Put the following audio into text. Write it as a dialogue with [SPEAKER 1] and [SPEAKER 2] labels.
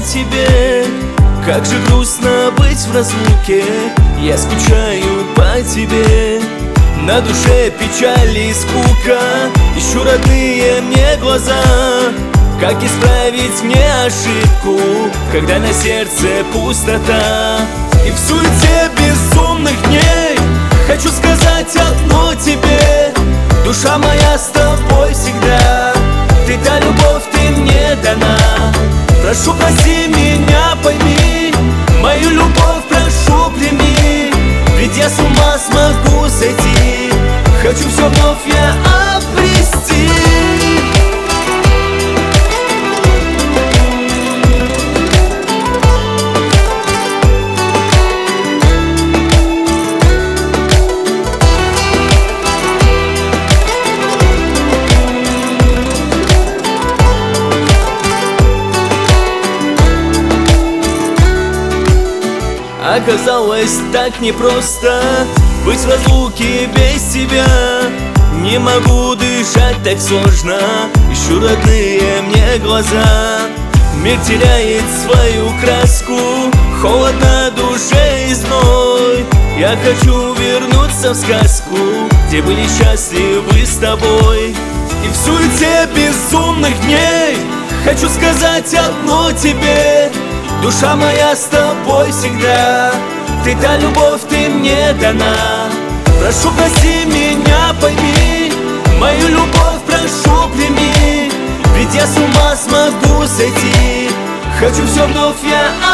[SPEAKER 1] тебе. Как же грустно быть в разлуке, я скучаю по тебе. На душе печаль и скука, ищу родные мне глаза. Как исправить мне ошибку, когда на сердце пустота? И в суете безумных дней хочу сказать одно тебе: душа моя с тобой всегда. Ты та любовь, ты мне дана. Прошу, прости меня, пойми, мою любовь прошу, прими. Ведь я с ума смогу сойти, хочу все вновь я обрести. Оказалось так непросто быть в разлуке без тебя. Не могу дышать, так сложно, ищу родные мне глаза. Мир теряет свою краску, холод на душе и зной. Я хочу вернуться в сказку, где были счастливы с тобой. И в суете безумных дней хочу сказать одно тебе: душа моя с тобой всегда. Ты та любовь, ты мне дана. Прошу, прости меня, пойми, мою любовь прошу, прими. Ведь я с ума смогу сойти, хочу все вновь я